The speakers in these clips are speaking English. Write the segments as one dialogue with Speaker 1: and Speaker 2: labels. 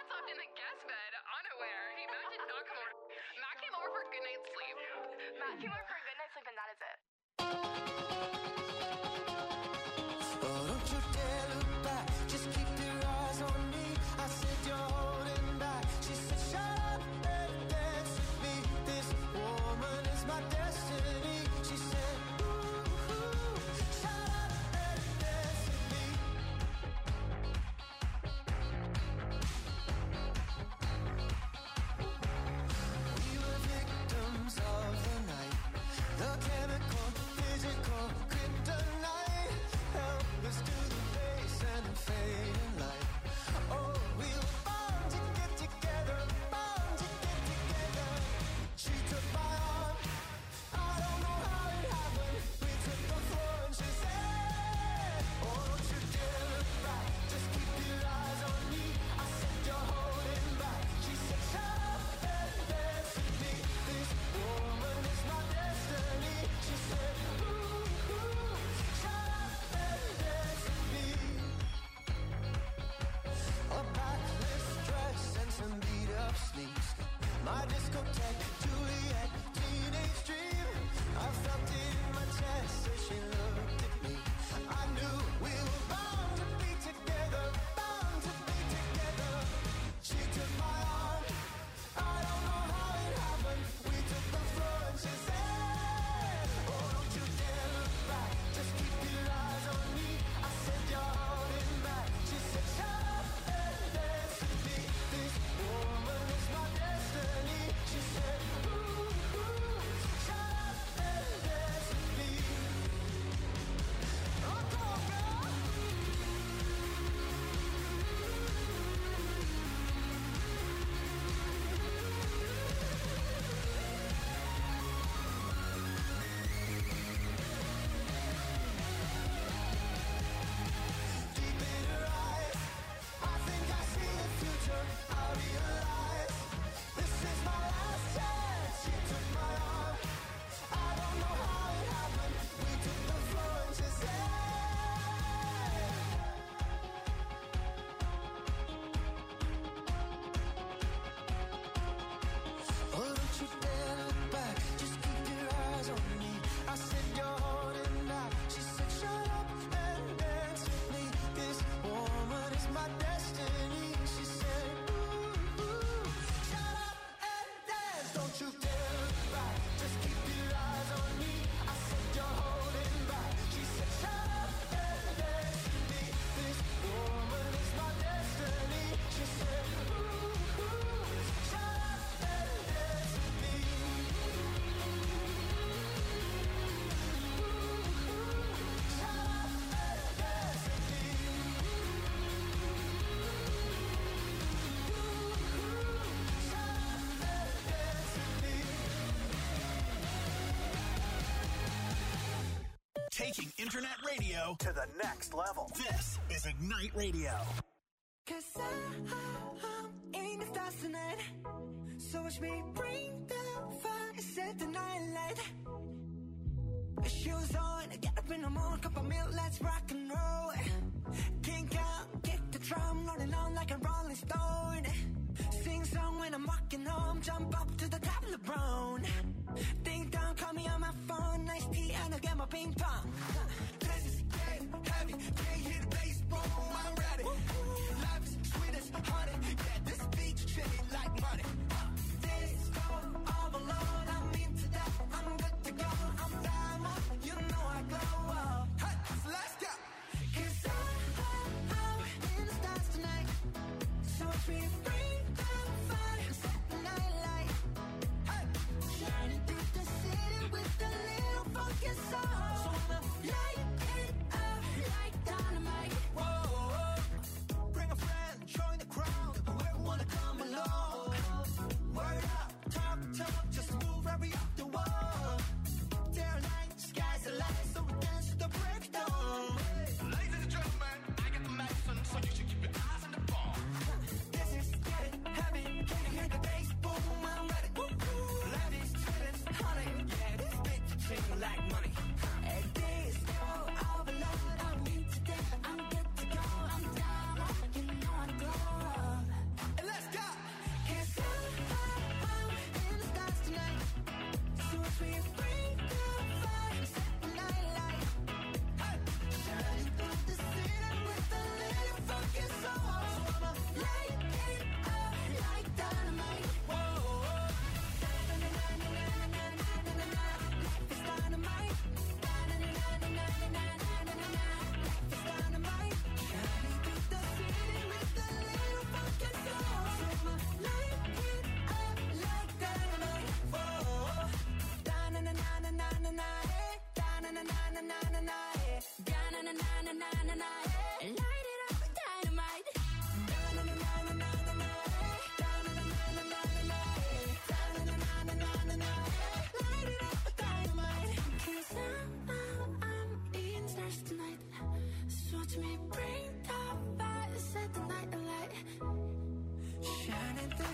Speaker 1: Matt slept in the guest bed, unaware. Matt did not come over. Matt came over for a good night's sleep. Matt came over for a good night's sleep, and that is it.
Speaker 2: Oh, don't you dare look back. Just keep your eyes on me. I said you're holding back. She said shut up and dance with me. This woman is my destiny. She said ooh, shut up and dance with me. We were victims of the night. The chemical, physical, kryptonite. Help us to the base and the fading light. Oh, we were bound to get together, bound to get together. She took my arm, I don't know how it happened. We took the floor and she said, oh, don't you dare look back, just keep your eyes on me. I said you're holding back. She said shut up and dance with me. This woman is my destiny. She said ooh, shut up and dance with me. A backless dress and some beat up sleeves. My discotheque, Juliet, teenage dream. I felt it in my chest as she looked at me. I knew we were bound to be together, bound to be together. She took my arm, I don't know how it happened. We took the floor and she said, oh, don't you dare look back, just keep your eyes on me. I said you're holding back. She said shut up and dance with me. This woman is my destiny. She said ooh, shut up and dance with me. Oh, come on, girl. Deep in her eyes, I think I see the future. I realize this is my last chance. She took my arm, I don't know how it happened. We took the floor and she said, oh, don't you dare look back, just keep your eyes on me. I said you're holding back. She said shut up and dance with me. This woman is my destiny. She said ooh, shut up and dance. Don't you dare look back, just keep your eyes on me. I said you're holding back. She said shut up and dance with me. This woman is my destiny. She said ooh, shut up and dance with me.
Speaker 3: Taking internet radio to the next level. This is Ignite Radio.
Speaker 2: 'Cause I'm in the stars tonight. So watch me bring the fire, set the night light. Shoes on, get up in the morning, cup of milk, let's rock and roll. Kink out, kick the drum, rolling on like a rolling stone. Sing song when I'm walking home, jump up to the top of the brown. Ding dong, call me on my phone, nice tea and I'll get my ping pong. This is game heavy, can't hear the bass, boom, I'm ready. Life is sweet as honey, yeah, this beach chilly like money. This go all alone, I'm into that, I'm good to go, I'm diamond, you know I glow up. Hey, so let's go. 'Cause I'm in the stars tonight, so watch me bring the fire, set the night light. Hey, shining through the city with a little funky soul. So I'ma light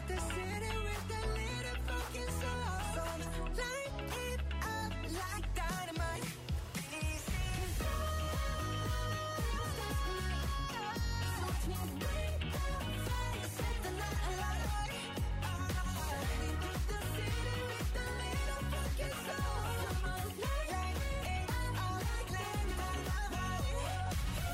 Speaker 2: the city with a little fucking soul. So light it up like dynamite. This is watch me bring the fire, set the night alight. Into the city with a little fucking soul. Light it up like dynamite.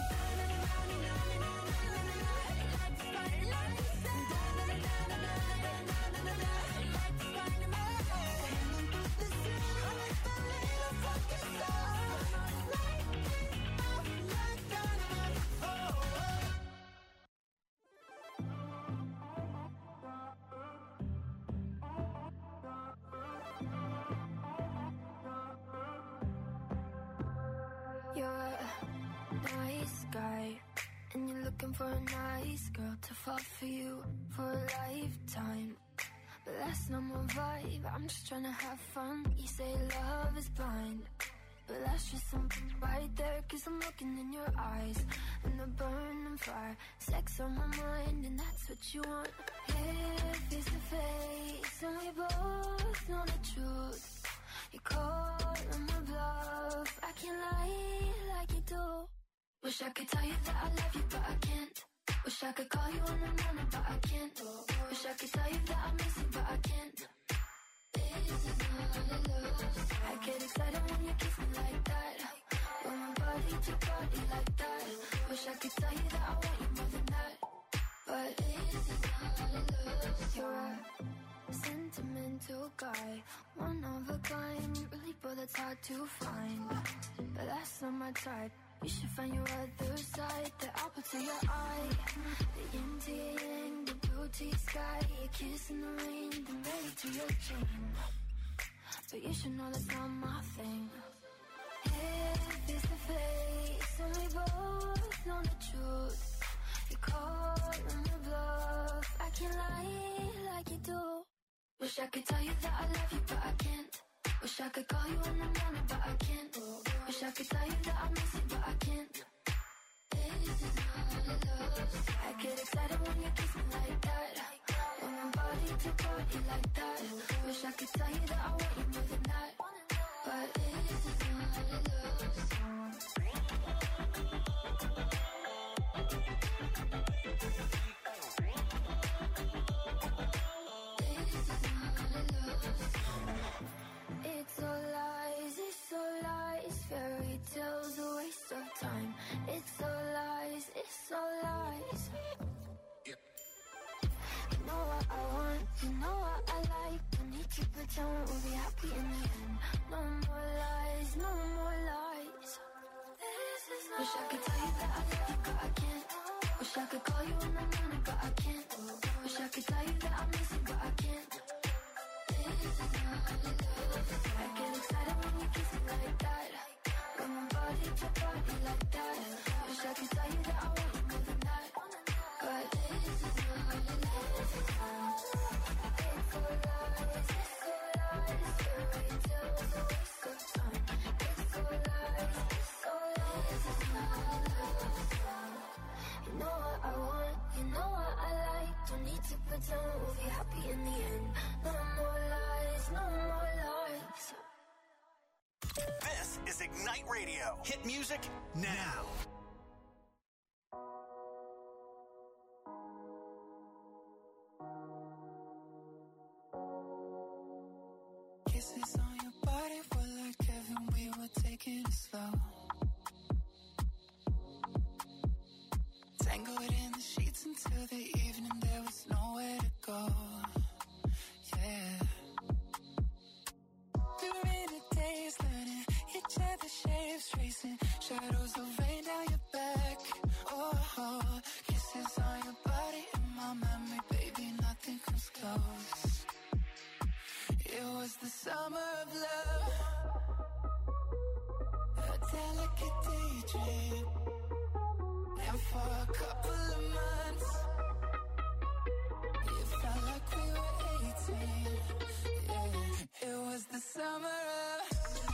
Speaker 4: You're a nice guy, and you're looking for a nice girl to fall for you for a lifetime. But that's not my vibe, I'm just trying to have fun. You say love is blind, but that's just something right there. Cause I'm looking in your eyes, and the burning fire. Sex on my mind, and that's what you want. Here, face to face, and we both know the truth. You call on my bluff, I can't lie like you do. Wish I could tell you that I love you, but I can't. Wish I could call you in the morning, but I can't. Wish I could tell you that I miss you, but I can't. This is not love. I get excited when you kiss me like that. When my body to body like that. Wish I could tell you that I want you more than that. But this is not love. You're a sentimental guy, one of a kind, really, but that's hard to find. But that's not my type. You should find your other side, the apple to your eye, the yin to your yang, the blue to your sky, your kiss in the rain, the ready to your chain. But you should know that's not my thing. Here, face to face, and we both know the truth. You call on the bluff, I can't lie like you do. Wish I could tell you that I love you, but I can't. Wish I could call you in the morning, but I can't. Wish I could tell you that I miss you, but I can't. This is not love. I get excited when you kiss me like that. When my body to body like that. Wish I could tell you that I want you more than that. But this is not love. It's all lies, fairy tales, a waste of time. It's all lies, You know what I want, you know what I like. Don't need to pretend we'll be happy in the end. No more lies, no more lies. Wish I could tell you that I love you, but I can't. Wish I could call you in the morning, but I can't. Wish I could tell you that I miss you, but I can't. I get excited when you kiss me like that. When my body to body like that. Wish I could tell you that I want you more than that. But this is not love. It's all lies, fairy tales, a waste of time. It's all lies, it's not love. You know what I want, you know what I like. Don't need to pretend we'll be happy in the end. No more lies, no more lies.
Speaker 3: This is Ignite Radio. Hit music now.
Speaker 2: Kisses on your body were like heaven, we were taking it slow. Tangled in the sheets until the evening, there was nowhere to go. Yeah. We were in a daze, learning each other's shapes, tracing shadows of rain down your back. Oh, kisses on your body in my memory, baby, nothing comes close. It was the summer of love, a delicate daydream. And for a couple of months, it felt like we were 18. Yeah, it was the summer of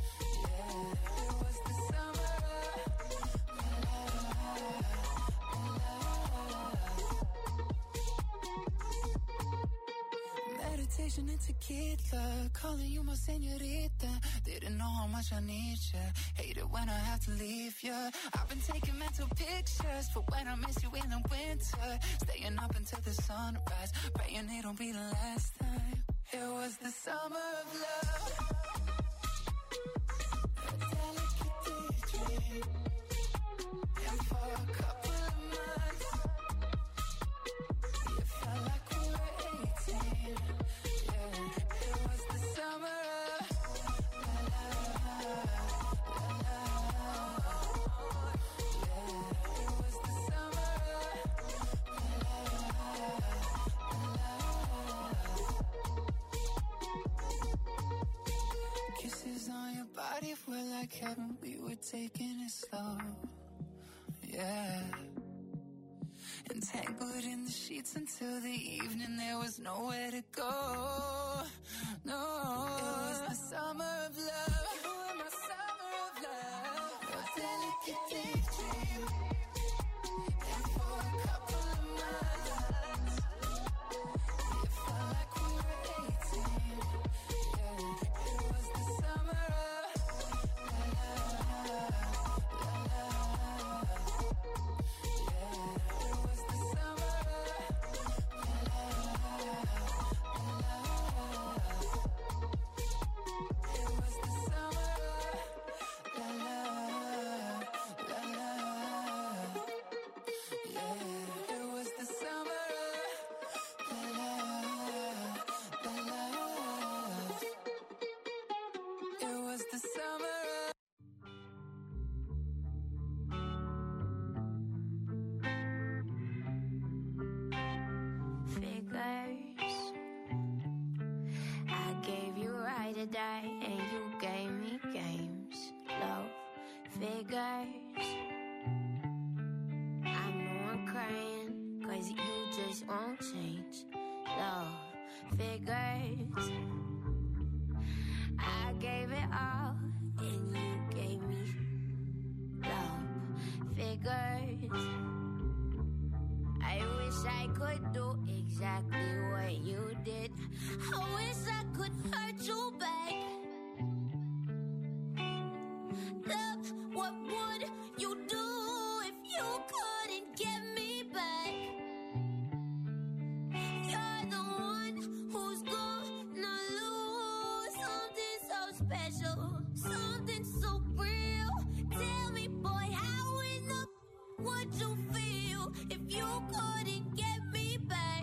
Speaker 2: yeah, it was the summer of Combination and tequila, calling you my señorita. Didn't know how much I need ya. Hate it when I have to leave ya. I've been taking mental pictures for when I miss you in the winter. Staying up until the sunrise, praying it don't be the last time. It was the summer of love, a delicate daydream. And for a couple of months, it felt like we were 18. Yeah, it was the summer of love. Yeah, it was the summer of kisses on your body were like heaven. We were taking it slow. Yeah. Entangled in the sheets until the evening, there was nowhere to go. No, it was the summer of love. You were my summer of love, a delicate daydream. And for a couple of months, it felt like we were 18. Yeah, it was the summer of love.
Speaker 4: And you gave me games, love figures. I know I'm crying, cause you just won't change, love figures. I gave it all, and you gave me love figures. I wish I could do exactly what you did. I wish I could hurt you back. Love, what would you do if you couldn't get me back? You're the one who's gonna lose something so special, something so real. Tell me, boy, how in the would you feel if you couldn't get me back?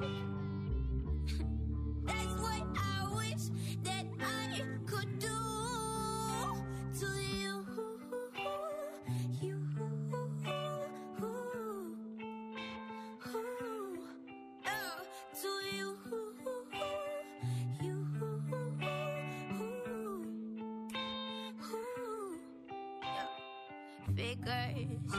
Speaker 4: That's what I wish that I could do to you. You. To you. You. Figures.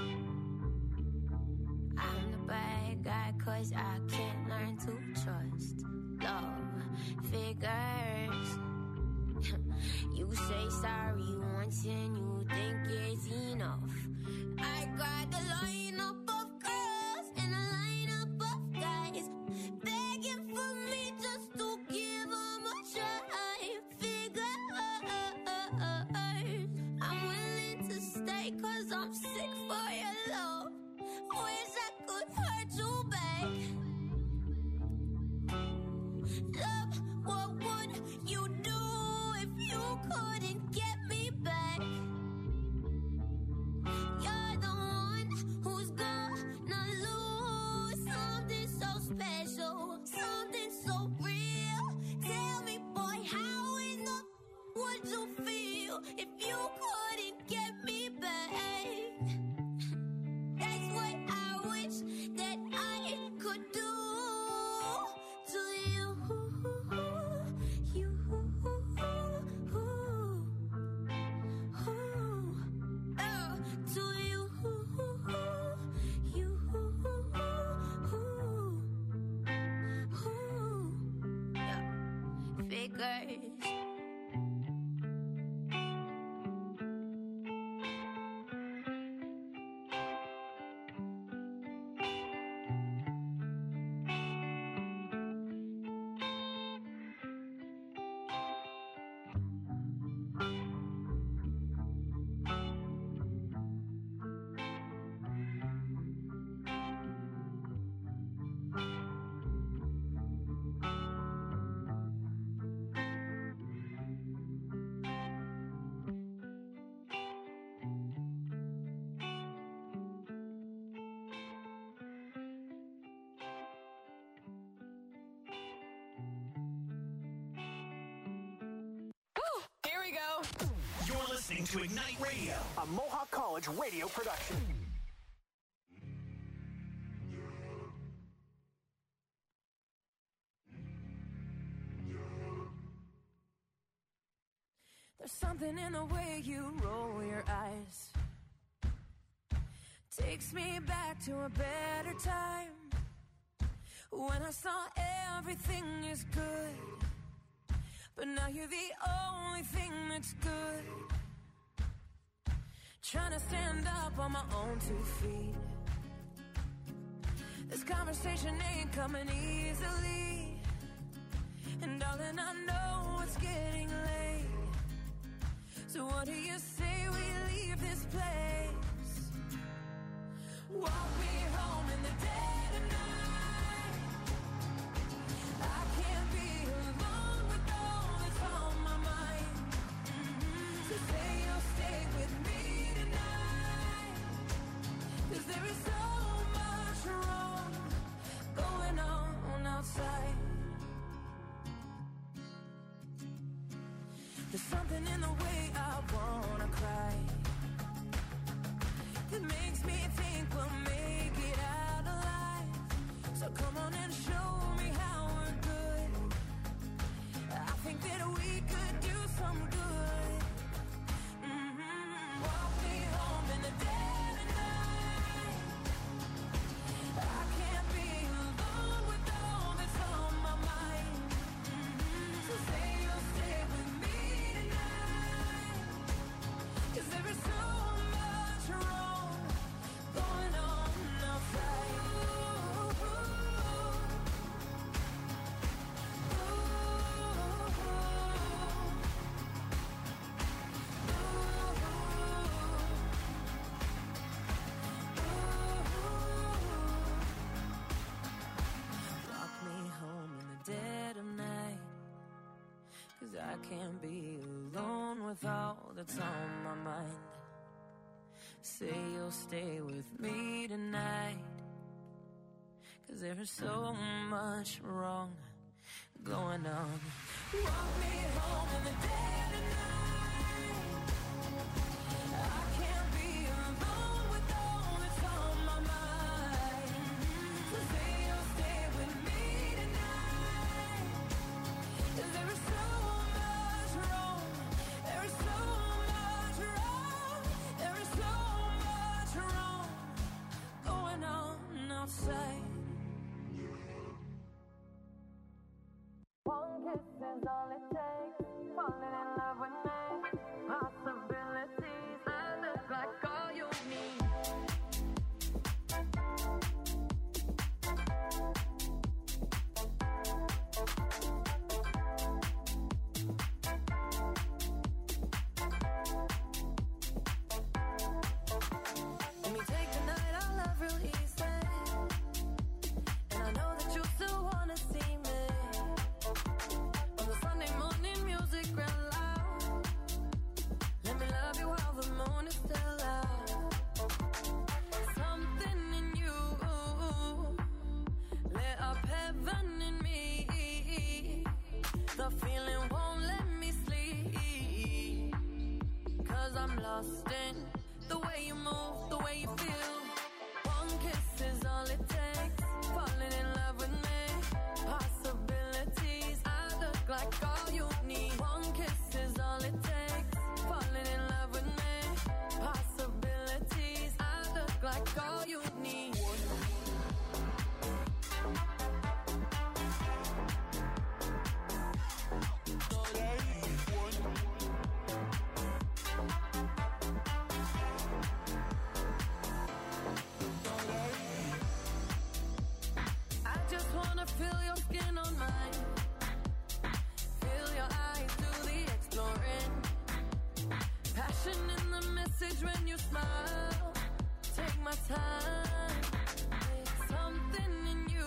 Speaker 4: I'm the bad guy, cause I can't learn to trust. Love figures. You say sorry once and you think it's enough. I got the lineup of girls and a lineup of guys begging for me just to give them a try. Figures. I'm willing to stay cause I'm sick for your love. Wish I could hurt you back. Love, what would you do if you couldn't get me back? You're the one who's gonna lose something so special, something so real. Tell me, boy, how in the would you feel if you couldn't get me back? That's what I wish that I could do to you. You. To you. You. Figures.
Speaker 3: listening to Ignite Radio, a Mohawk College radio production.
Speaker 5: There's something in the way you roll your eyes. Takes me back to a better time, when I saw everything is good. But now you're the only thing that's good. Trying to stand up on my own 2 feet. This conversation ain't coming easily, and darling, I know it's getting late. So what do you say we leave this place? Walk me home in the dead of night. I can't be alone with all that's on my mind. So say you'll stay with me tonight, 'cause there is so much wrong going on outside. There's something in the way I wanna cry that makes me think we'll make it out alive. So come on and show me how we're good. I think that we could do some good. Walk me home in the dead of night. I can't be alone with all that's on my mind. So say you'll stay with me tonight, 'cause there is so much wrong going on outside. Walk me home in the dead of night, 'cause I can't be alone with all that's on my mind. Say you'll stay with me tonight, 'cause there is so much wrong going on. Walk me home in the dead of night. I can't be alone with all that's on my mind. So say you'll stay with me tonight, 'cause there is so much wrong. There is so much wrong. There is so much wrong going on outside. One kiss is all it takes. Falling in love with me. Possibilities. I look like all you need. Let me take the night I love real easy, and I know that you still wanna see me. On the Sunday morning music real loud. Let me love you while the moon is still out. Something in you lit up heaven in me. The feeling won't let me sleep, 'cause I'm lost in the way you move, the way you feel. One kiss is all it takes. Falling in love with me. Possibilities. I look like all you need. One kiss is all it takes. Falling in love with me. Possibilities. I look like all you need. I just wanna feel your skin on mine. Feel your eyes do the exploring. Passion in the message when you smile. Take my time. Something in you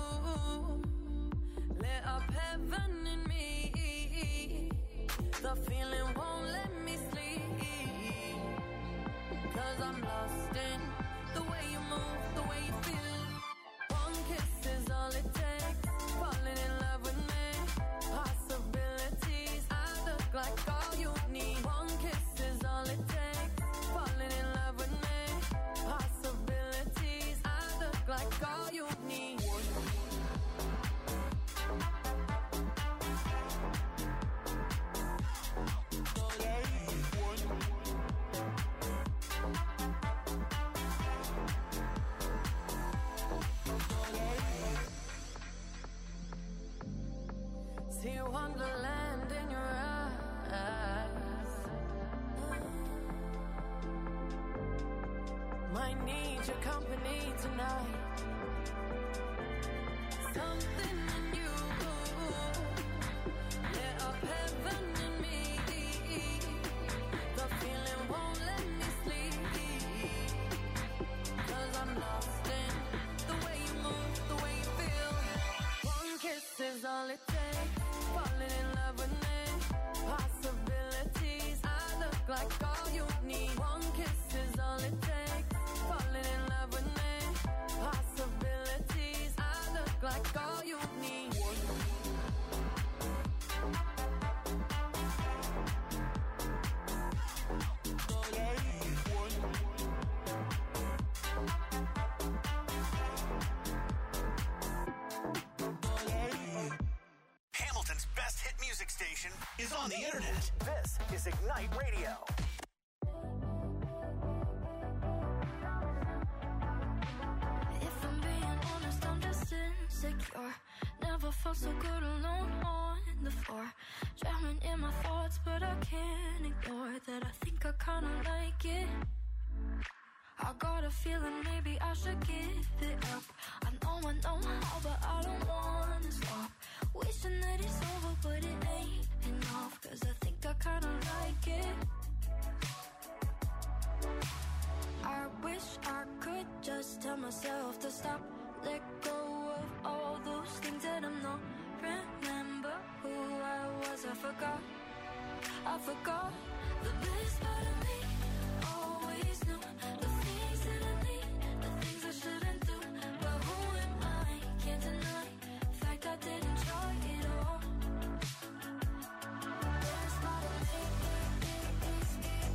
Speaker 5: lit up heaven in me. The feeling won't let me sleep, 'cause I'm lost in the way you move, the way you feel. One kiss is all it takes. Falling in love with me. Possibilities. I look like all you need. One kiss is all company tonight. Something in you lit up heaven in me. The feeling won't let me sleep, 'cause I'm lost in the way you move, the way you feel. One kiss is all it takes, falling in love with me. Possibilities, I look like all you need. One kiss is all it takes, falling in love with me. Possibilities, I look like all you need.
Speaker 3: Hamilton's best hit music station is on the internet. This is Ignite Radio.
Speaker 4: If I'm being honest, I'm just insecure. Never felt so good alone on the floor. Drowning in my thoughts, but I can't ignore that I think I kinda like it. I got a feeling maybe I should give it up. I know how, but I don't wanna stop. Wishing that it's over, but it ain't enough, 'cause I think I kinda like it. I wish I could just tell myself to stop, let go of all those things that I'm not. Remember who I was, I forgot the best part of me. Always knew the things that I need, the things I shouldn't do. But who am I? Can't deny the fact I didn't try it all. The best part of me is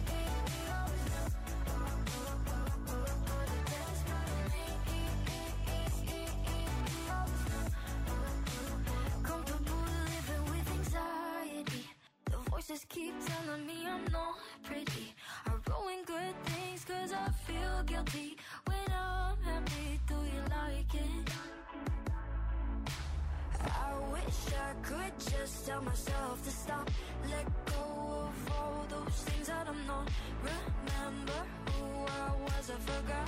Speaker 4: comfortable living with anxiety. The voices keep telling me I'm not pretty. I ruin good things 'cause I feel guilty when I'm happy. Do you like it? I wish I could just tell myself to stop, let go of all those things that I'm not. Remember who I was, I forgot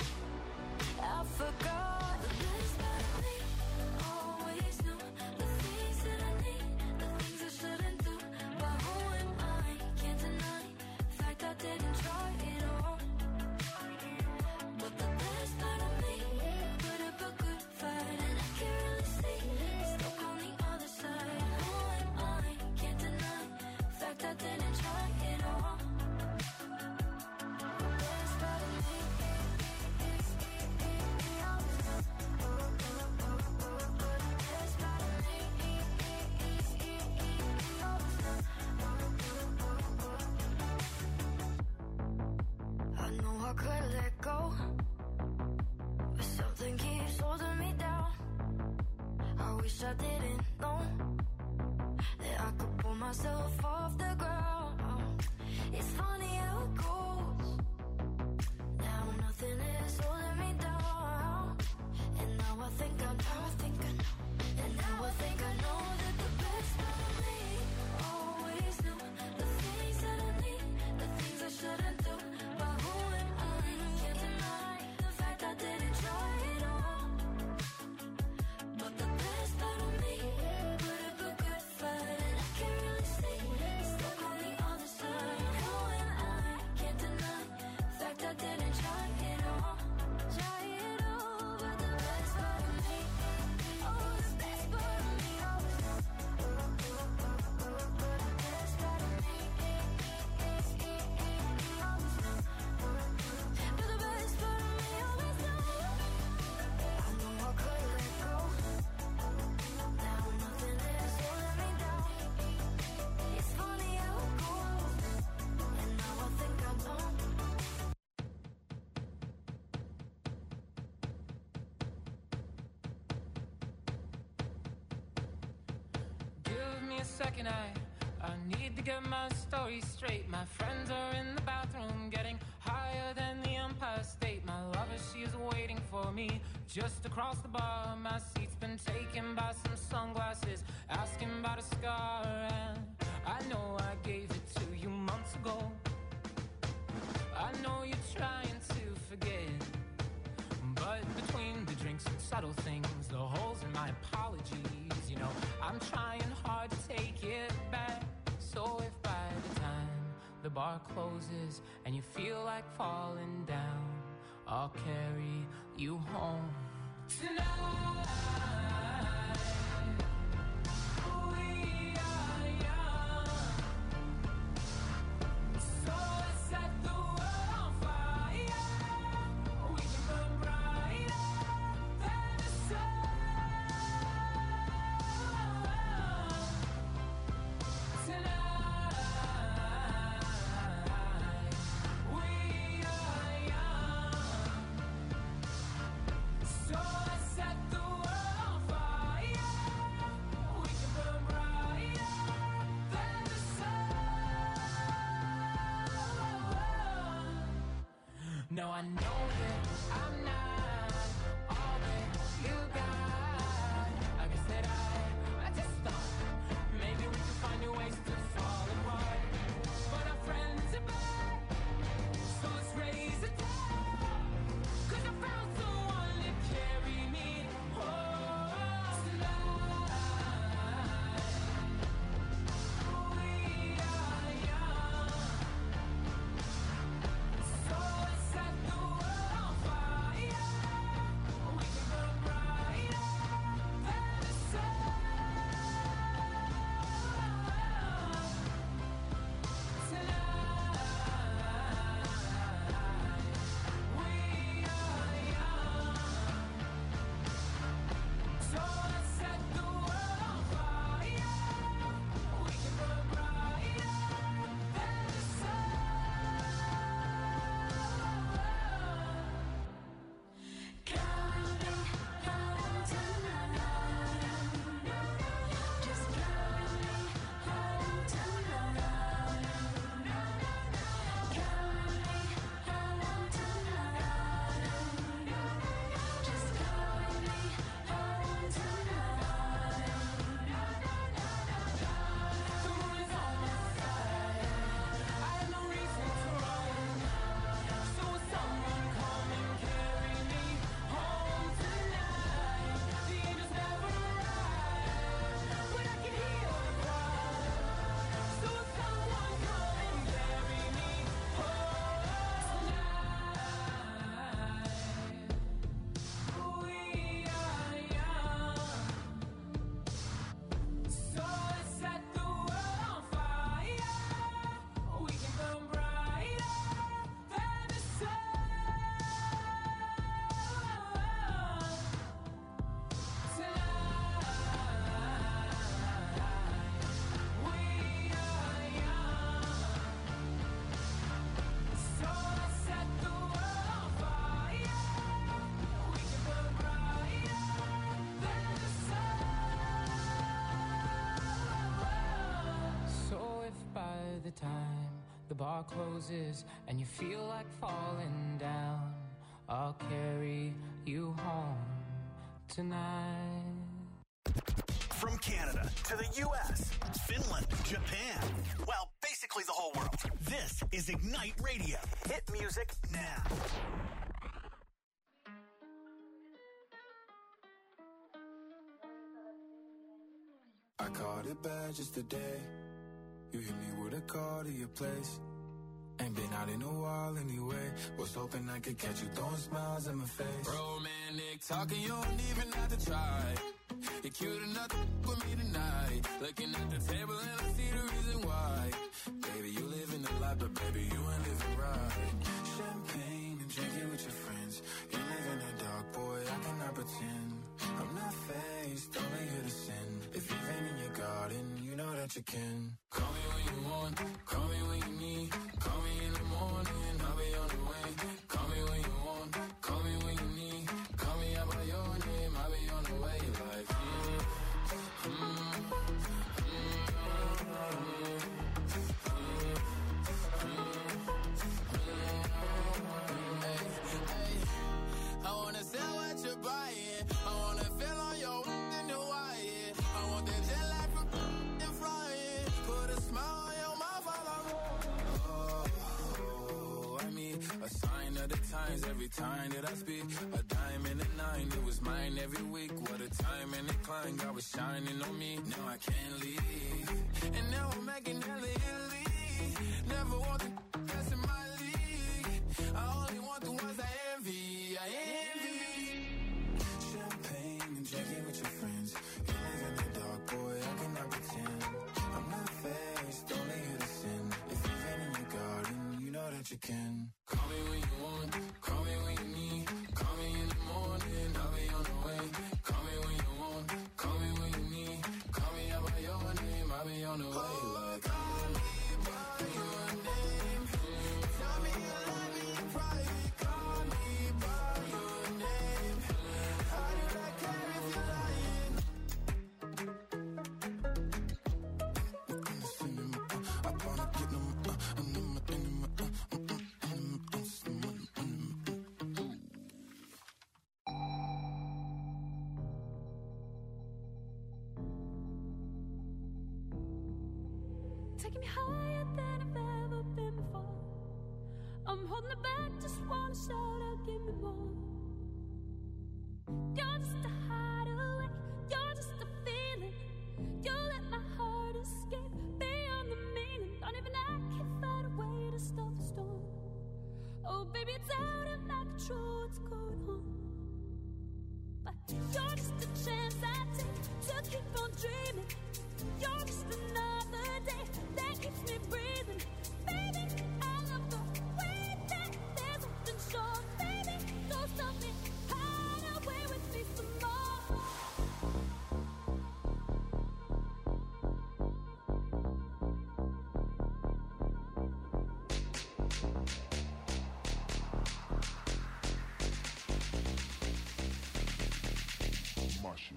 Speaker 4: the best part of me. Always knew the things that I need, the things I shouldn't do. But who am I? Can't deny the fact I didn't try it all. But the best part of me put up a good fight, and I can't really see it's stuck on the other side. Who am I? Can't deny the fact I didn't try it all. The best part of me is I know I could let go, but something keeps holding me down. I wish I didn't know that I could pull myself off the ground. It's funny how it goes. Now nothing is holding me down. And now I think I know. And now I think I know that the best part of me always knew the things that I need, the things I shouldn't do. But who am I? Can't deny the fact I didn't try it all. But the best part of me put up a good fight, and I can't really see it's stuck on the other side. Who am I? Can't deny the fact I didn't try it all. But the best part of me, oh, the best part of me, the best part of me, but the best part of me always knows. I know I could let go. Now nothing is holding me down. It's funny how it goes. And now I think I know.
Speaker 5: Give me a second, I need to get my story straight. My friends are in the bathroom getting higher than the Empire State. My lover, she is waiting for me just across the bar. My seat's been taken by some sunglasses, asking about a scar. And I know I gave it to you months ago. I know you're trying to forget,
Speaker 6: But between the drinks and subtle things, the holes in my apologies, you know, I'm trying hard to take it back. So if by the time the bar closes and you feel like falling down, I'll carry you home tonight. We are young, so let's set the world on fire. We can burn brighter than the sun. Tonight, we are young, so let's set the world on fire. We can burn brighter than the sun. No, I know that I'm not all that you got. I guess that I just thought maybe we could find new ways to fall apart. But our friends are back, so let's raise a toast. 'Cause I found someone to carry me home tonight. We are young, so let's set the world on fire. We can burn brighter than the sun. Tonight, we are young, so let's set the world on fire. We can burn brighter than the sun. Counting home tonight, just counting home tonight. Counting home tonight, just counting home tonight. The moon is on my side, I have no reason to run. So will someone come and carry me home tonight? The angels never arrive, but I can hear the cry. So will someone come and carry me home tonight? We are young, so let's set the world on fire. We can burn brighter than the sun. Tonight, we are young, so let's set the world on fire. We can burn brighter than the sun. So if by the time the bar closes and you feel like falling down, I'll carry you home tonight.
Speaker 3: From Canada to the U.S., Finland, Japan, well, basically the whole world. This is Ignite Radio. Hit music now.
Speaker 7: I caught it bad just today. You hit me with a call to your place. Ain't been out in a while anyway. Was hoping I could catch you throwing smiles in my face.
Speaker 8: Romantic talking, you don't even have to try. You're cute enough to with me tonight. Looking at the table and I see the reason why. Baby, you living the life, but baby, you ain't living right.
Speaker 7: Champagne and drinking with your friends. You live in the dark, boy, I cannot pretend. I'm not faced, only here to sin. If you've been in your garden, you know that you can.
Speaker 8: Call me when you want, call me when you need. Call me in the morning, I'll be on the way. Call me when you want, call me when you need. Call me out by your name, I'll be on the way. Like, I wanna sell what you're buying. I wanna feel on your in the wire. I want that jet lag from and flying. Put a smile on your mouth while I'm
Speaker 7: I mean, a sign of the times every
Speaker 8: time that I speak. A dime and a nine, it was mine every week. What a time and a climb, God was shining on me. Now I can't leave, and now I'm making hella Italy. Never want the best in my league. I only want the ones I envy. I envy. Champagne and drinking with your friends. You live in the dark, boy, I cannot pretend. I'm not faced, only here to sin. If you've been in your garden, you know that you can. Call me when you want, call me when you need. Call me in the morning, I'll be on the way. Call me when you want, call me when you need. Call me out by your name, I'll be on the way. Like, call me by your name. Tell me you love me in private. Call me by your name. How did I care if you're lying? I wanna get them,
Speaker 9: taking me higher than I've ever been before. I'm holding it back, just wanna shout out, give me more. You're just a hideaway, you're just a feeling. You let my heart escape beyond the meaning. Don't even I can find a way to stop the storm. Oh baby, it's out of my control, what's going on? But you're just a chance I take to keep on dreaming. You're just another day that keeps me breathing. Baby, I love the way that there's something sure. Baby, don't stop me, hide away with me some more.
Speaker 10: My shit.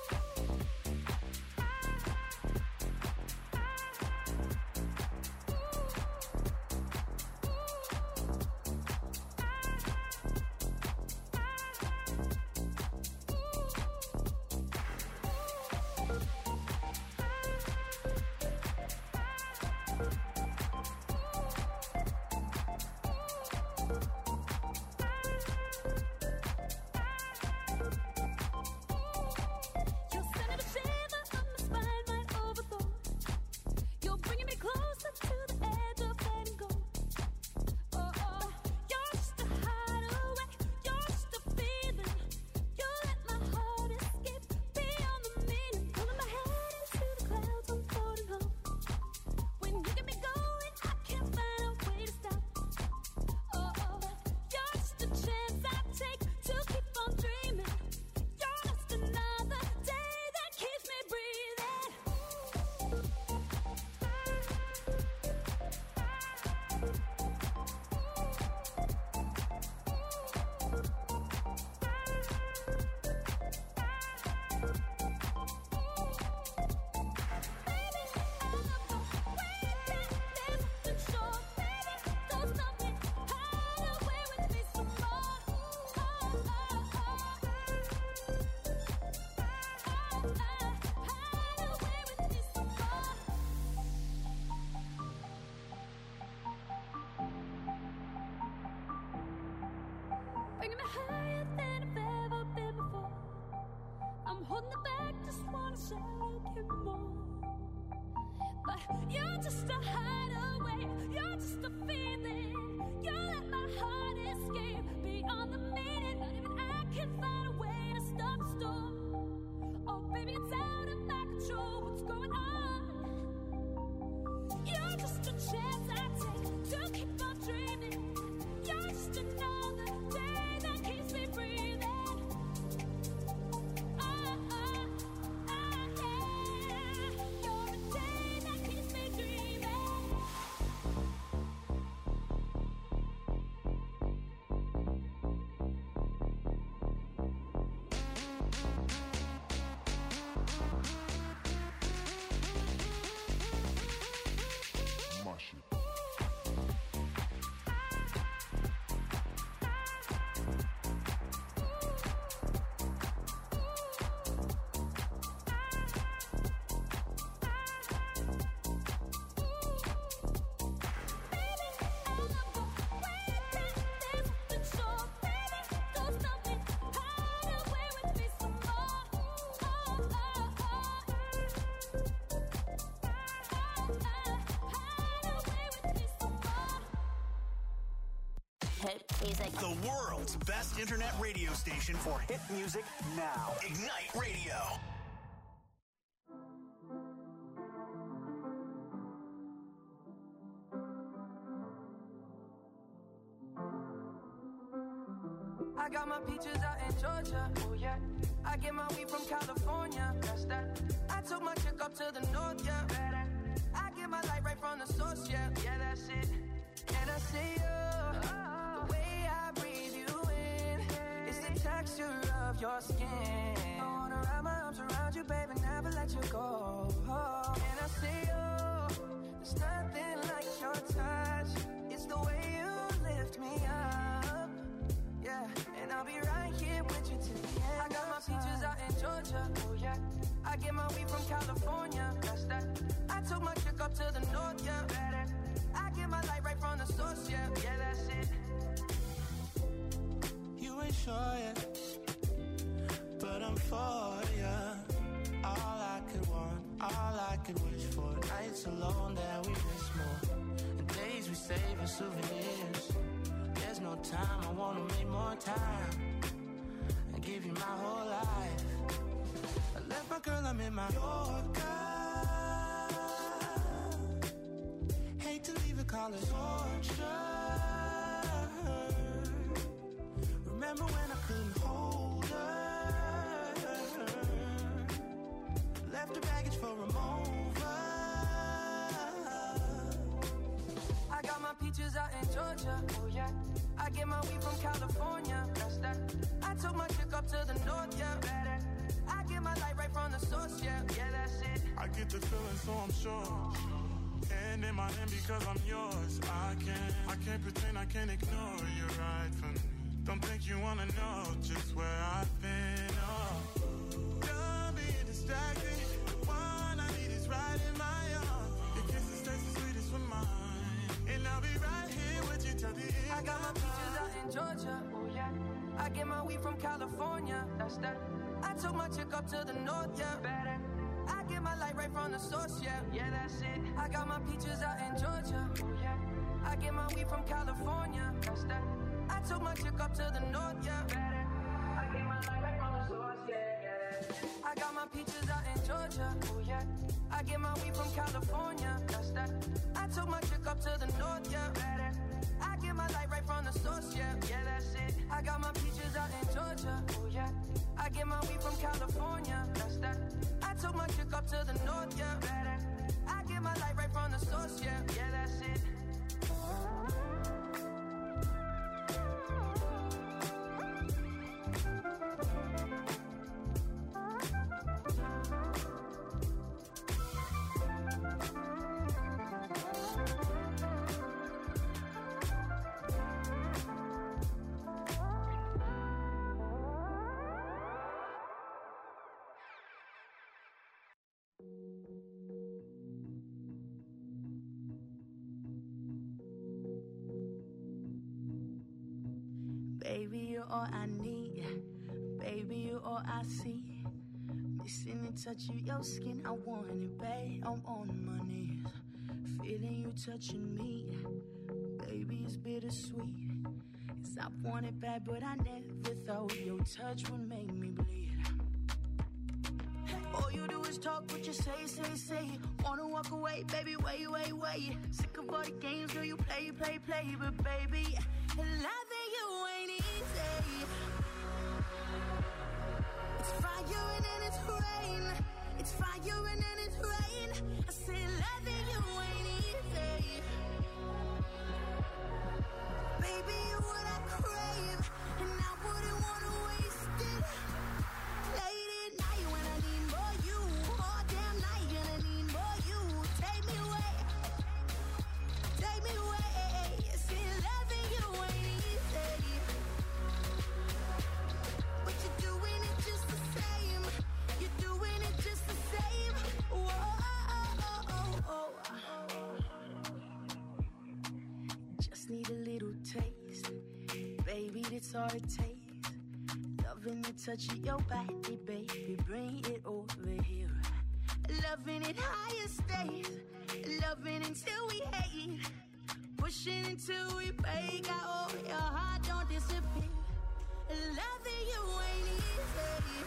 Speaker 10: Bringing me higher than I've ever been before. I'm holding it back, just wanna shout, give me more. But you're just a hideaway, you're just a feeling. You let my heart escape beyond the meaning. Not even I can find a way to stop the storm. Oh baby, it's out of my control, what's going on? You're just a chance I take to keep on dreaming. You're just another day that keeps me breathing. Yeah. You're a day that keeps me dreaming.
Speaker 11: music.
Speaker 3: The world's best internet radio station for hit music now. Ignite Radio.
Speaker 12: I got my peaches out in Georgia, oh yeah. I get my weed from California, that's that. I took my chick up to the north, yeah. I get my light right from the source, yeah. Yeah, that's it. And I see you, the way I breathe you in, it's the texture of your skin. I wanna wrap my arms around you, baby, never let you go. And I see you, there's nothing like your touch. It's the way you lift me up, yeah. And I'll be right here with you till the end. I got my peaches out in Georgia, oh yeah. I get my weed from California, that's that. I took my chick up to the north, yeah. I get my light right from the source, yeah. Yeah, that's it.
Speaker 13: You ain't sure yet, but I'm for ya. All I could want, all I could wish for. Nights alone that we miss more, and days we save as souvenirs. There's no time, I wanna make more time and give you my whole life. I left my girl, I'm in my Yorker. Hate to leave it, call it torture. Remember when I couldn't hold her? Left her baggage for a mover.
Speaker 12: I got my peaches out in Georgia, oh yeah. I get my weed from California, that's that. I took my chick up to the north, yeah. I get my light right from the source, yeah. Yeah, that's it.
Speaker 14: I get the feeling, so I'm sure. And in my hand because I'm yours. I can't pretend, I can't ignore you right from me. Don't think you wanna know just where I've been. Oh, don't be distracted. The one I need is right in my arms. Your kisses taste the sweetest with mine, and I'll be right here with you till the end.
Speaker 12: I got my peaches out in Georgia, oh yeah. I get my weed from California, that's that. I took my chick up to the north, yeah. I get my light right from the source, yeah. Yeah, that's it. I got my peaches out in Georgia, oh yeah. I get my weed from California, that's that. I took my chick up to the north, yeah. I get my light right from the source, yeah. I got my peaches out in Georgia, oh yeah. I get my weed from California, that's that. I took my chick up to the north, yeah. I get my light right from the source, yeah. Yeah, that's it. I got my peaches out in Georgia, oh yeah. I get my weed from California, that's that. I took my chick up to the north, yeah. I get my light right from the source, yeah. Yeah, that's it.
Speaker 15: Baby, you're all I need. Baby, you're all I see. Missing the touch of your skin, I want it, babe. I'm on my knees, feeling you touching me. Baby, it's bittersweet. 'Cause I want it bad, but I never thought your touch would make me bleed. All you do is talk, what you say. Wanna walk away, baby, wait. Sick of all the games, girl, you play. But baby, loving you ain't easy. It's fire and then it's rain. It's fire and then it's rain. I say loving you ain't easy. Baby, you're what I crave, and I wouldn't wanna waste it. Late at night when I need more you, all damn night and I need more you. Take me away. See, loving you ain't easy, but you're doing it just the same. You're doing it just the same. Whoa. Just need a little taste, baby, that's all it takes. Loving the touch of your body, baby, bring it over here. Loving it higher stays, loving until we hate. pushing until we break out. Your heart don't disappear. Loving you ain't easy.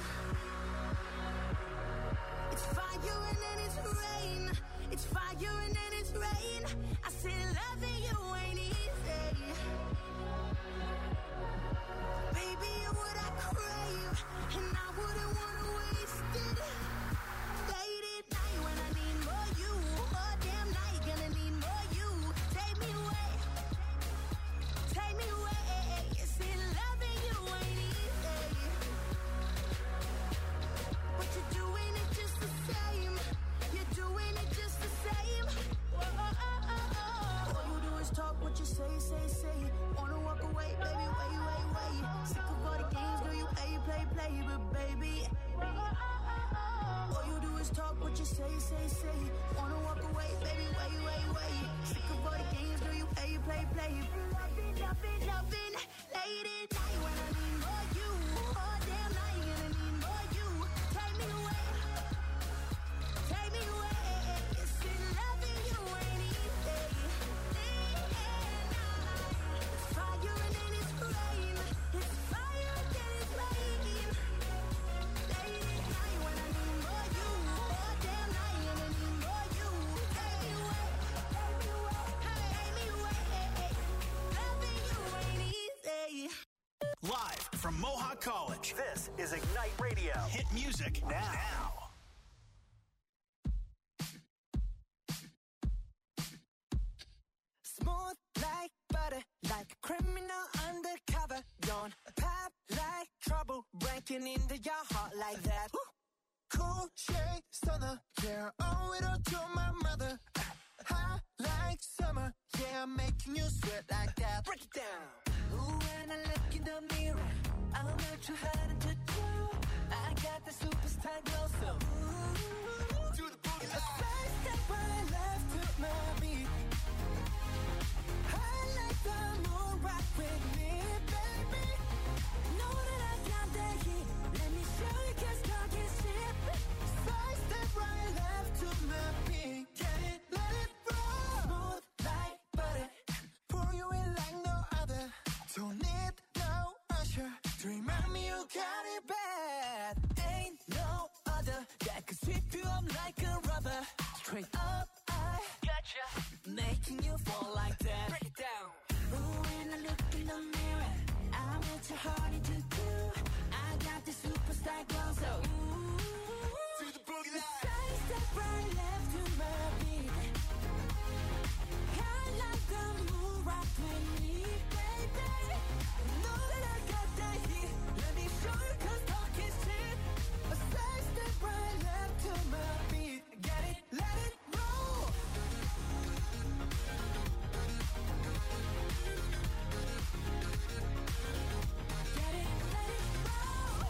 Speaker 15: It's fire and then it's rain. It's fire and then it's rain. I said loving you ain't easy. Baby, you're what I crave, and I wouldn't wanna waste it. Late at night when I need more you. All damn night gonna need more you. Take me away. Take me away. You see, loving you ain't easy. But you're doing it just the same. You're doing it just the same. All you do is talk what you say. Wanna walk away, baby, wait. Sick of all the games, girl, you play, but baby. All you do is talk what you say. Wanna walk away, baby, wait. Sick of all the games, girl, you play, loving. Late at night when I need more you. All damn night gonna need more you. Take me away. It's in loving you ain't easy. It's fire and then it's rain. It's fire and then it's rain. Late at night when I need more you. All damn night gonna need more you. Take me away. Loving you ain't easy.
Speaker 3: Live from Mohawk College, this is Ignite Radio. Hit music now.
Speaker 2: Smooth like butter, like a criminal undercover. Don't pop like trouble, breaking into your heart like that.
Speaker 11: Cool shade stunner, yeah, owe it all to my mother. Hot like summer, yeah, I'm making you sweat like that.
Speaker 2: Break it down. Ooh, when I look in the mirror, I'm not too hard to do. I got the superstar glow, so ooh,
Speaker 11: Do the boogie
Speaker 2: a side step right left to my beat. I like the moon rock with me, baby. Know that I got that heat. Let me show you 'cause talk is cheap.
Speaker 11: Side step right left to my beat. Get it, let it roll.
Speaker 2: Smooth like butter.
Speaker 11: Pour you in like no other. Don't need no usher to remind me you got it bad.
Speaker 2: Ain't no other that could sweep you up like a rubber. Straight up, I gotcha, making you fall like that. Break it down. Ooh, when I look in the mirror, I'm not too hard to do. I got the superstar glow, so ooh,
Speaker 11: Do the boogie line.
Speaker 2: side step right left to my beat. I like the moon rock with me, baby. Know that I got that heat. Let me show you 'cause talk is cheap.
Speaker 11: A side step right left to my beat. Get it, let it roll.
Speaker 2: Get it, let it roll.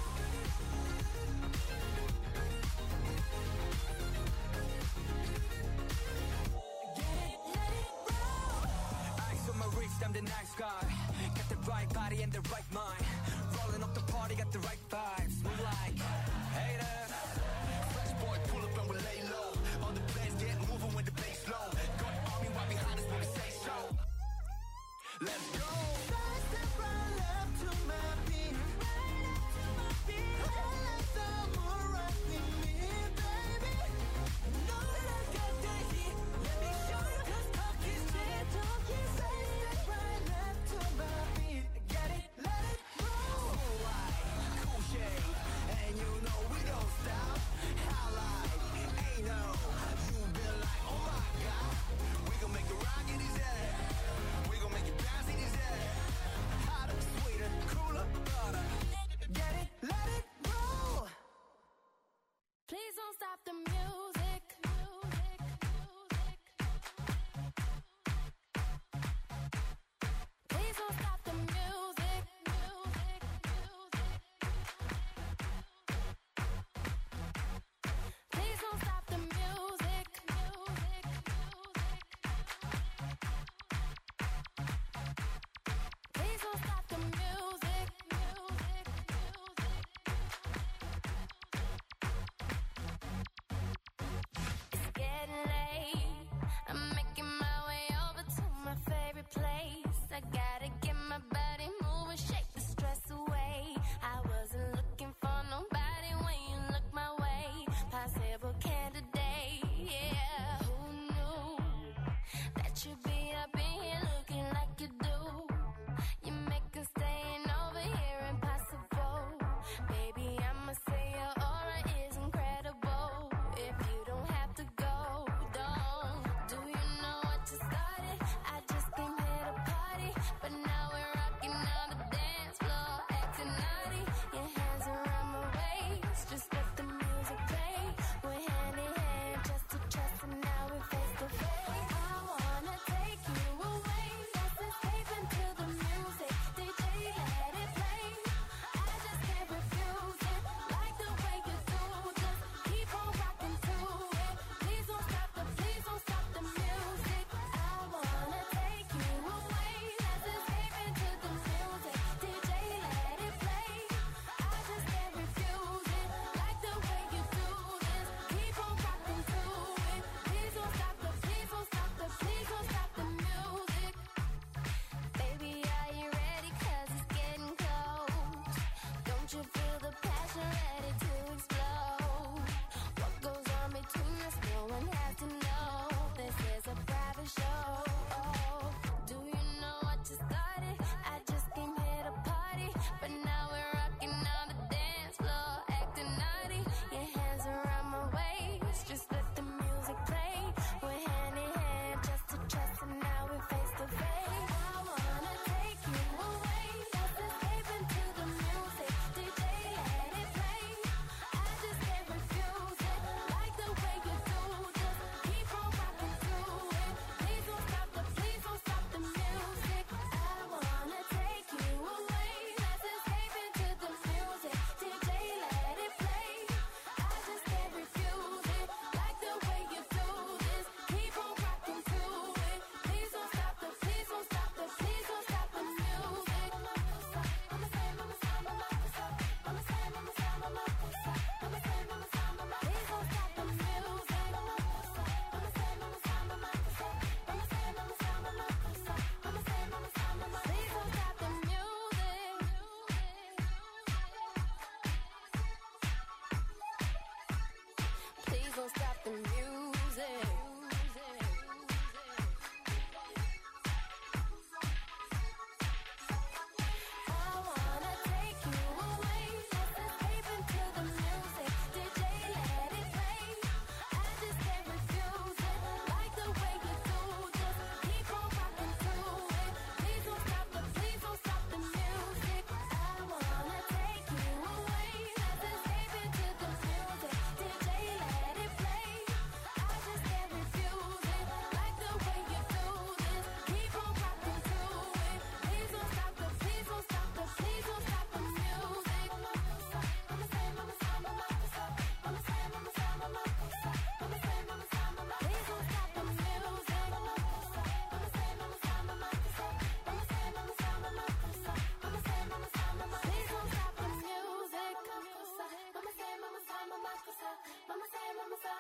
Speaker 2: Get it, let it roll.
Speaker 16: Eyes on my wrist, I'm the nice guy. Got the right body and the right mind. Rolling up the party, got the right vibes. Move like haters.
Speaker 11: Fresh boy, pull up and we lay low. All the players get moving with the bass low. Got army right behind us when we say so. Let's go. Side step right left to my beat. I like the moon rock with me, baby.
Speaker 2: Know that I got that heat. Let me show you 'cause talk is cheap.
Speaker 11: Side step right left to my beat. Get it, let it roll.
Speaker 16: Cool light, cool shade, and you know we don't stop. Highlight, ain't no. You been like, oh my god. We gon' make it rock in his head. We gon' make it bounce in his head. Hotter, sweeter, cooler, butter.
Speaker 11: Get it, let it roll.
Speaker 9: Please don't stop the music. Please don't stop the music. Please don't stop the music. Please don't stop the music.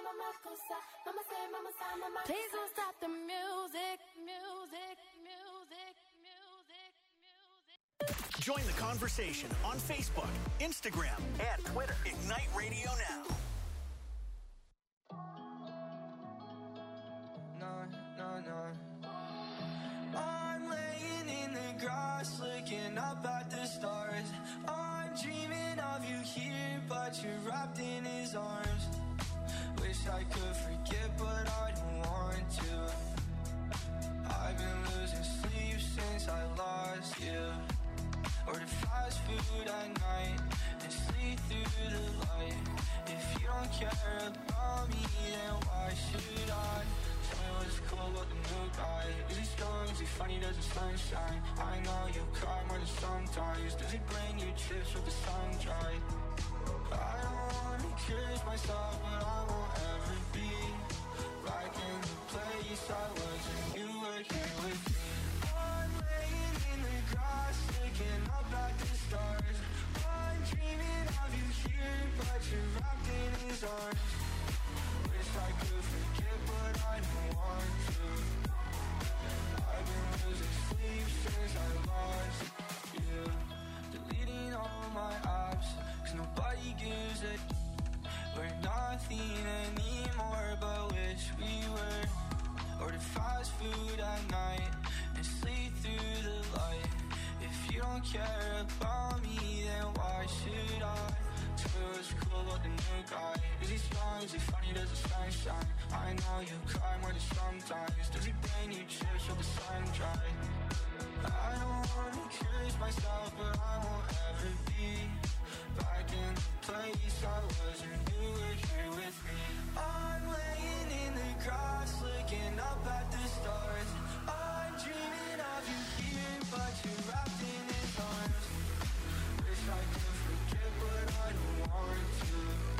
Speaker 9: mama cosa, mama say, mama sa, mama. Please don't stop the music, music, music, music, music.
Speaker 3: Join the conversation on Facebook, Instagram, and Twitter. Ignite Radio Now.
Speaker 12: I'm laying in the grass, looking up at the stars. I'm dreaming of you here, but you're wrapped in his arms. Wish I could forget, but I don't want to. I've been losing sleep since I lost you. Order fast food at night and sleep through the light. If you don't care about me, then why should I? Tell me what's cool about the new guy. Is he strong? Is he funny? Does the sunshine? I know you cry more than sometimes. Does he bring you chips with the sun dry? I don't wanna curse myself, but I won't ever be back in the place I was when you were here with me. I'm laying in the grass, looking up at the stars. I'm dreaming of you here, but you're wrapped in his arms. Wish I could forget, but I don't want to. I've been losing sleep since I lost you. Deleting all my apps, cause nobody gives a. We're nothing anymore, but wish we were. Order fast food at night and sleep through the light. If you don't care about me, then why should I? Tell me what's cool about the new guy. Is he strong? Is he funny? Does the sunshine? I know you cry more than sometimes. Does he bring you chips with the sun dry? I don't wanna curse myself, but I won't ever be back in the place I was when you were here with me. I'm laying in the grass, looking up at the stars. I'm dreaming of you here, but you're wrapped in his arms. Wish I could forget, but I don't want to.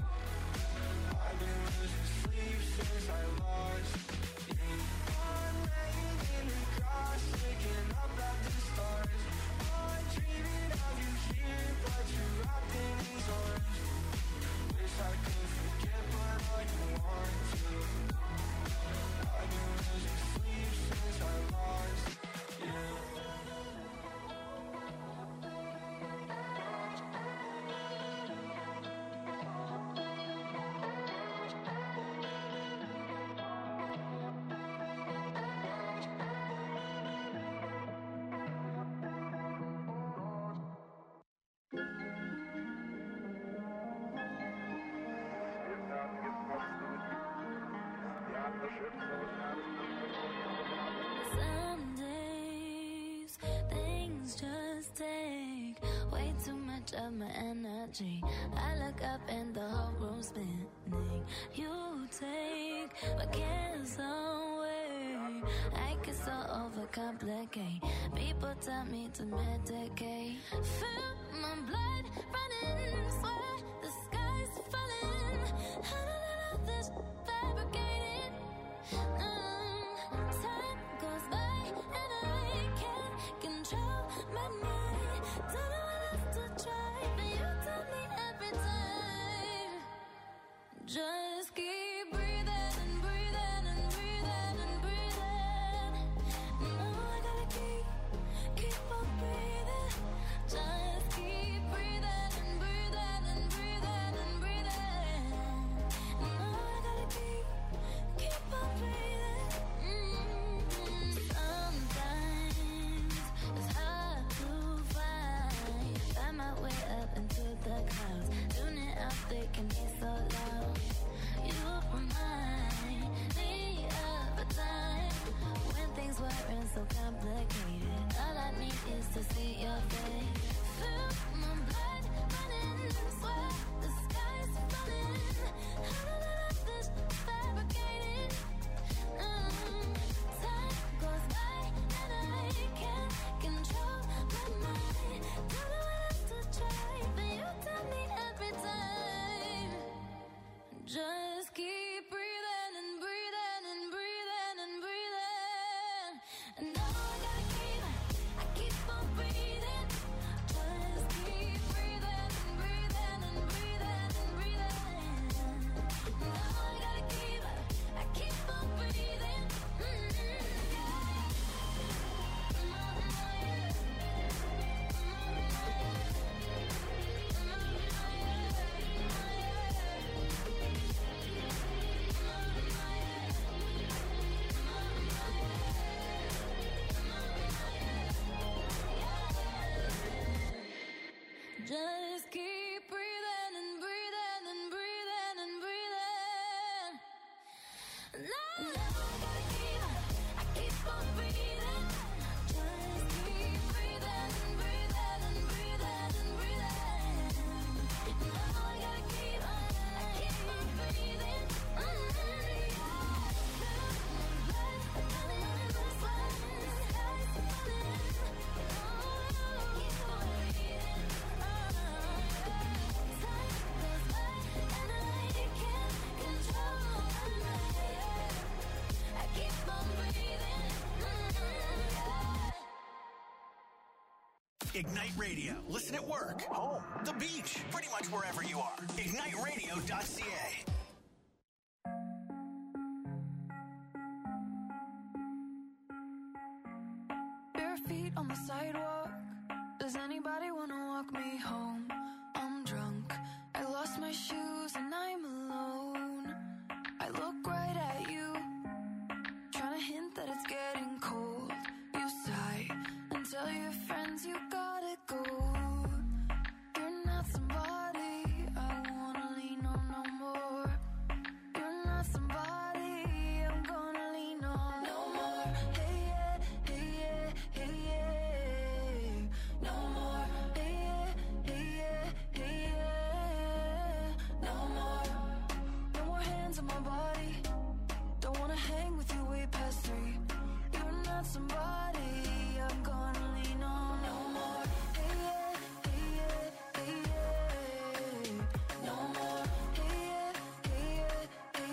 Speaker 12: I've been losing sleep since I lost you. I'm laying in the grass, looking up at the stars. I'm dreaming of you here, but you're wrapped in his arms. Wish I could forget, but I don't want to. I've been losing sleep since I lost you.
Speaker 4: Some days things just take way too much of my energy. I look up and the whole room's spinning. You take my cares away. I get so overcomplicate. People tell me to medicate. Feel my blood running, swear the sky's falling. I don't know this fabricated. Time goes by and I can't control my mind. Don't know what else to try, but you tell me every time. Just keep breathing and breathing and breathing and breathing. No, I gotta keep on breathing. Just keep breathing and breathing and breathing.
Speaker 3: Ignite Radio. Listen at work, home, the beach, pretty much wherever you are. IgniteRadio.ca.
Speaker 4: Bare feet on the sidewalk. Does anybody want to walk me home? I'm drunk. I lost my shoes and I'm alone. I look right at you, trying to hint that it's getting cold. You sigh and tell your friends you gotta go. You're not somebody I wanna lean on no more. You're not somebody I'm gonna lean on no more. Hey yeah, hey yeah, hey yeah. No more. Hey yeah, hey yeah, hey yeah. No more. No more hands on my body. Don't wanna hang with you way past 3. You're not somebody I'm gonna lean on no more. Hey yeah, hey yeah, hey yeah. No more. Hey yeah, hey yeah, hey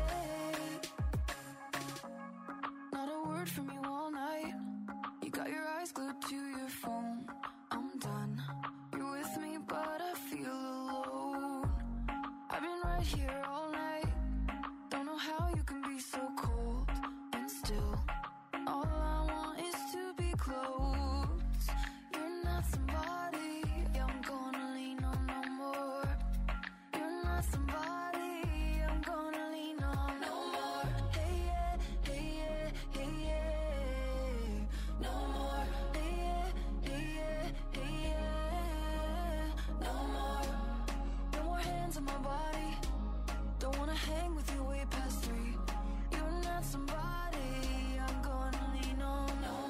Speaker 4: yeah. Not a word from you all night. You got your eyes glued to your phone. I'm done. You're with me, but I feel alone. I've been right here all night. Don't know how you can be so cold and still. All I want is to be close. You're not somebody I'm gonna lean on no more. You're not somebody I'm gonna lean on no more. Hey yeah, hey yeah, hey yeah. No more. Hey yeah, hey yeah, hey yeah. No more. No more hands on my body. Don't wanna hang with you way past 3. You're not somebody I'm gonna lean on no more.